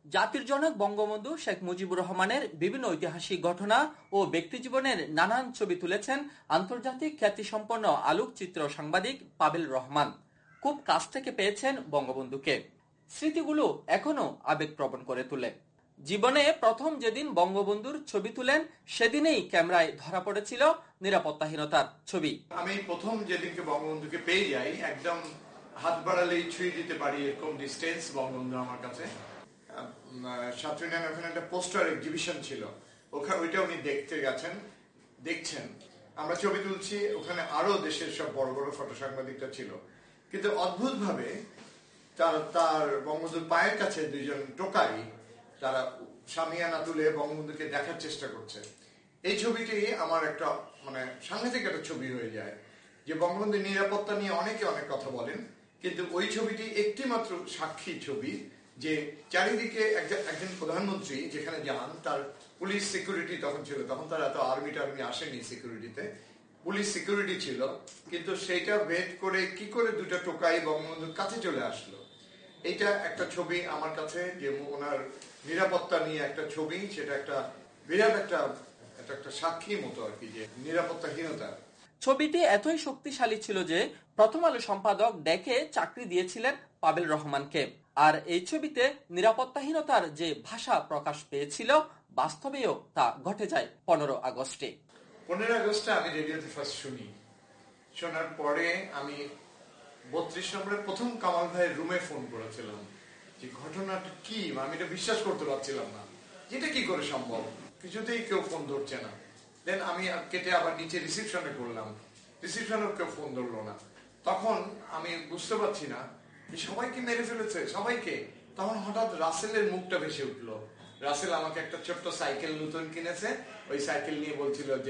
জাতির জনক বঙ্গবন্ধু শেখ মুজিবুর রহমানের বিভিন্ন ঐতিহাসিক ঘটনা ও ব্যক্তিজীবনের নানান ছবি তুলেছেন আন্তর্জাতিক খ্যাতিসম্পন্ন আলোকচিত্র সাংবাদিক পাবেল রহমান। খুব কাছ থেকে পেয়েছেন বঙ্গবন্ধুকে। স্মৃতিগুলো এখনো আবেগপ্রবণ করে তোলে। জীবনে প্রথম যেদিন বঙ্গবন্ধুর ছবি তুলেন সেদিনেই ক্যামেরায় ধরা পড়েছিল নিরাপত্তাহীনতার ছবি। আমি প্রথম যেদিনকে বঙ্গবন্ধুকে পেয়ে যাই, একদম হাত বাড়ালেই ছুঁয়ে দিতে পারি এরকম ডিস্টেন্স বঙ্গবন্ধু আমার কাছে। ওখানে একটা পোস্টার এক্সিবিশন ছিল, ওইটা উনি দেখতে গেছেন, দেখছেন আমরা ছবি তুলছি, ওখানে আরো দেশের সব বড় বড় ফটো সাংবাদিকরা ছিল। কিন্তু অদ্ভুত ভাবে তার বঙ্গবন্ধুর পায়ের কাছে দুইজন টোকাই তারা সামিয়ানা তুলে বঙ্গবন্ধুকে দেখার চেষ্টা করছে। এই ছবিটি আমার একটা সাংঘাতিক একটা ছবি হয়ে যায়, যে বঙ্গবন্ধুর নিরাপত্তা নিয়ে অনেকে অনেক কথা বলেন, কিন্তু ওই ছবিটি একটি মাত্র সাক্ষী ছবি যে চারিদিকে একজন প্রধানমন্ত্রী যেখানে যান, তার পুলিশ সিকিউরিটি তখন ছিল, তখন তার এত আর্মি টার্মি আসেনি সিকিউরিটিতে, পুলিশ সিকিউরিটি ছিল, কিন্তু সেটা ভেদ করে কি করে দুটা টোকাই বঙ্গবন্ধুর কাছে চলে আসলো। এইটা একটা ছবি আমার কাছে, যে ওনার নিরাপত্তা নিয়ে একটা ছবি, সেটা একটা বিরাট একটা সাক্ষীর মতো আর কি, যে নিরাপত্তাহীনতা। ছবিটি এতই শক্তিশালী ছিল যে প্রথম আলো সম্পাদক ডেকে চাকরি দিয়েছিলেন পাবেল রহমানকে। আর এই ছবিতে নিরাপত্তাহীনতার যে ভাষা প্রকাশ পেয়েছিল, বাস্তবেও তা ঘটে যায় 15 আগস্টে। 15 আগস্টে আমি রেডিওতে ফার্স্ট শুনি, শোনার পরে আমি 32 নম্বরে প্রথম কামাল ভাইয়ের রুমে ফোন করেছিলাম যে ঘটনাটা কি, আমি এটা বিশ্বাস করতে পারছিলাম না, যেটা কি করে সম্ভব, কিছুতেই কেউ ফোন ধরছে না। দেন আমি কেটে আবার নিচে রিসিপশনে করলাম, রিসিপশনেও কেউ ফোন ধরলো না। তখন আমি বুঝতে পারছি না যে সবাইকে মেরে ফেলেছে, সবাইকে। তখন হঠাৎ রাসেলের মুখটা ভেসে উঠলো। রাসেল আমাকে একটা ছোট্ট সাইকেল নতুন কিনেছে, ওই সাইকেল নিয়ে বলছিল যে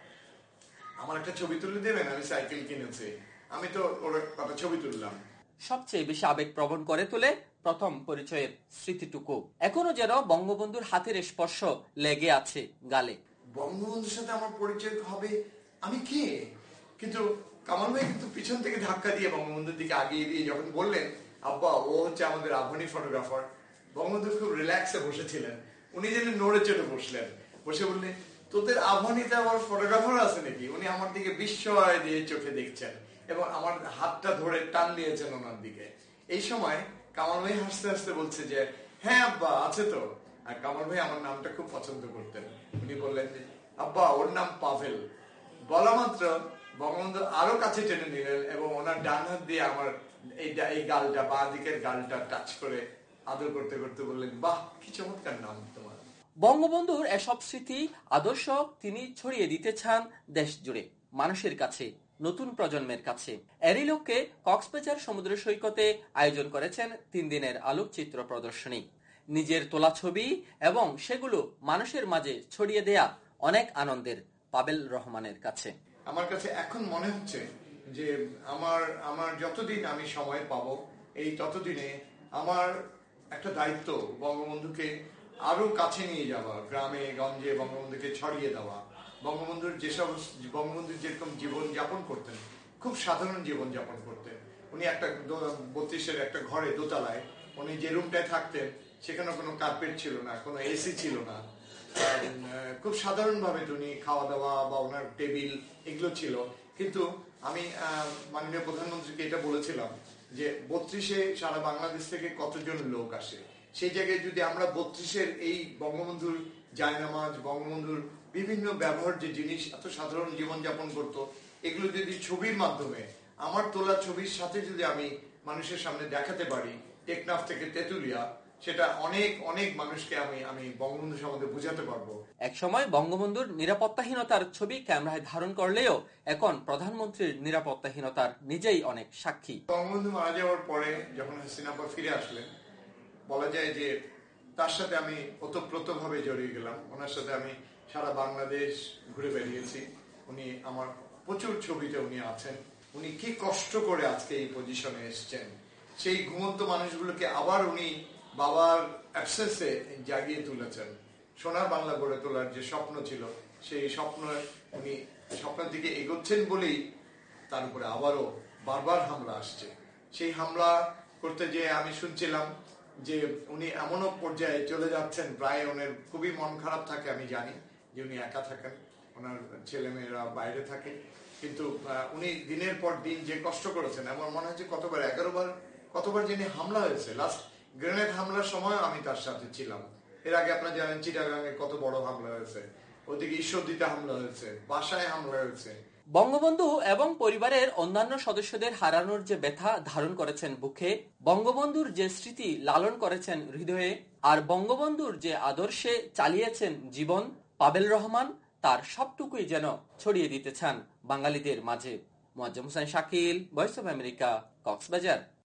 আমার একটা ছবি তুলে দেবেন, আমি সাইকেল কিনেছি। আমি তো ওর একটা ছবি তুললাম। সবচেয়ে বেশি আবেগপ্রবণ করে তোলে প্রথম পরিচয়ের স্মৃতিটুকু। এখনো যেন বঙ্গবন্ধুর হাতের স্পর্শ লেগে আছে গালে। বঙ্গবন্ধুর সাথে আমার পরিচয় হবে আমি কে, কিন্তু কামাল ভাই কিন্তু পিছন থেকে ধাক্কা দিয়ে বঙ্গবন্ধুর দিকে আগিয়ে দিয়ে যখন বললেন আব্বা ও হচ্ছে আমাদের আভনি ফটোগ্রাফার, বঙ্গবন্ধু খুব রিল্যাক্সে বসেছিলেন, উনি যেন নড়ে চড়ে বসলেন, বসে বললেন তোদের আভনিতে আমার ফটোগ্রাফার আছে নাকি। উনি আমার দিকে বিস্ময় দিয়ে চোখে দেখছেন এবং আমার হাতটা ধরে টান দিয়েছেন ওনার দিকে। এই সময় কামাল ভাই হাসতে হাসতে বলছে যে হ্যাঁ আব্বা আছে তো। আর কামাল ভাই আমার নামটা খুব পছন্দ করতেন, উনি বললেন যে আব্বা ওর নাম পাভেল। বলা মাত্র বঙ্গবন্ধু আরো কাছে টেনে নিলেন এবং ওনার ডান হাত দিয়ে আমার এই গালটা, বাঁ দিকের গালটা টাচ করে আদর করতে করতে বললেন বাহ কি চমৎকার নাম তোমার। বঙ্গবন্ধুর এসব স্মৃতি আদর্শ তিনি ছড়িয়ে দিতে চান দেশ জুড়ে, মানুষের কাছে, নতুন প্রজন্মের কাছে। এরই লক্ষ্যে কক্সবাজার সমুদ্র সৈকতে আয়োজন করেছেন 3 দিনের আলোকচিত্র প্রদর্শনী। নিজের তোলা ছবি এবং সেগুলো মানুষের মাঝে ছড়িয়ে দেয়া অনেক আনন্দের পাবেল রহমানের কাছে। আমার কাছে এখন মনে হচ্ছে যে আমার যতদিন আমি সময় পাবো, এই ততদিনে আমার একটা দায়িত্ব বঙ্গবন্ধুকে আরো কাছে নিয়ে যাওয়া, গ্রামে গঞ্জে বঙ্গবন্ধুকে ছড়িয়ে দেওয়া। বঙ্গবন্ধুর যেরকম জীবন যাপন করতেন, খুব সাধারণ জীবন যাপন করতেন। উনি একটা 32-এর একটা ঘরে দোতলায় উনি যে রুমটায় থাকতেন সেখানে কোনো কার্পেট ছিল না, কোনো এসি ছিল না, খুব সাধারণ ভাবে উনি খাওয়া দাওয়া বা ওনার টেবিল এগুলো ছিল। কিন্তু আমি মাননীয় প্রধানমন্ত্রীকে এটা বলেছিলাম যে 32-এ সারা বাংলাদেশ থেকে কতজন লোক আসে, সেই জায়গায় যদি আমরা 32-এর এই বঙ্গবন্ধুর জায়নামাজ, বঙ্গবন্ধুর বিভিন্ন ব্যবহার যে জিনিস, এত সাধারণ জীবনযাপন করতো, এগুলো যদি ছবির মাধ্যমে আমার তোলা ছবির সাথে যদি আমি মানুষের সামনে দেখাতে পারি, টেকনাফ থেকে তেতুলিয়া, সেটা অনেক অনেক মানুষকে আমি বঙ্গবন্ধু সম্বন্ধে বুঝাতে পারবো। এক সময় বঙ্গবন্ধুর নিরাপত্তাহীনতার ছবি ক্যামেরায় ধারণ করলেও এখন প্রধানমন্ত্রীর নিরাপত্তাহীনতার নিজেই অনেক সাক্ষী। বঙ্গবন্ধু মারা যাওয়ার পরে যখন হাসিনা আপা ফিরে আসলেন, বলা যায় যে তার সাথে আমি ওতপ্রোতভাবে জড়িয়ে গেলাম। ওনার সাথে আমি সারা বাংলাদেশ ঘুরে বেরিয়েছি। উনি আমার প্রচুর ছবিতে উনি আছেন। উনি কি কষ্ট করে আজকে এই পজিশনে এসছেন, সেই ঘুমন্ত মানুষগুলোকে আবার উনি বাবার অ্যাবসেন্সে জাগিয়ে তুলেছেন। সোনার বাংলা গড়ে তোলার যে স্বপ্ন ছিল, সেই স্বপ্নের দিকে এগোচ্ছেন বলেই তার উপরে আবারও বারবার হামলা আসছে। সেই হামলা করতে যে আমি শুনছিলাম যে উনি এমনও পর্যায়ে চলে যাচ্ছেন, প্রায় ওনার খুবই মন খারাপ থাকে, আমি জানি যে উনি একা থাকেন, ওনার ছেলে মেয়েরা বাইরে থাকে, কিন্তু উনি দিনের পর দিন যে কষ্ট করেছেন, আমার মনে হচ্ছে কতবার 11 বার কতবার যিনি হামলা হয়েছে, লাস্ট গ্রেনেড হামলার সময় আমি তার সাথে ছিলাম। এর আগে আপনারা জানেন চিটাগাঙে কত বড় হামলা হয়েছে, ওদিকে ঈশ্বরদীতে হামলা হয়েছে, বাসায় হামলা হয়েছে। বঙ্গবন্ধু এবং পরিবারের অন্যান্য সদস্যদের হারানোর যে ব্যথা ধারণ করেছেন বুকে, বঙ্গবন্ধুর যে স্মৃতি লালন করেছেন হৃদয়ে, আর বঙ্গবন্ধুর যে আদর্শে চালিয়েছেন জীবন, পাবেল রহমান তার সবটুকুই যেন ছড়িয়ে দিতে চান বাঙালিদের মাঝে। Moazzem Hossain Shakil, voice of America, Cox's Bazar.